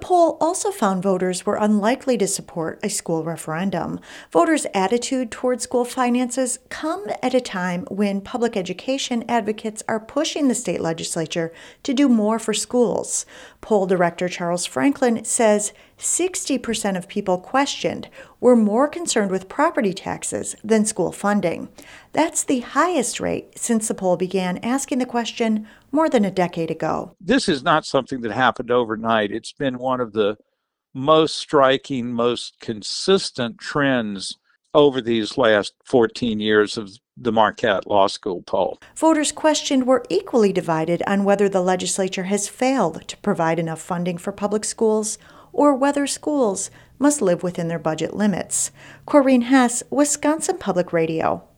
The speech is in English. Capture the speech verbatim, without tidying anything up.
poll also found voters were unlikely to support a school referendum. Voters' attitude toward school finances come at a time when public education advocates are pushing the state legislature to do more for schools. Poll director Charles Franklin says sixty percent of people questioned were more concerned with property taxes than school funding. That's the highest rate since the poll began asking the question more than a decade ago. This is not something that happened overnight. It's been one of the most striking, most consistent trends over these last fourteen years of the Marquette Law School poll. Voters questioned were equally divided on whether the legislature has failed to provide enough funding for public schools or whether schools must live within their budget limits. Corrine Hess, Wisconsin Public Radio.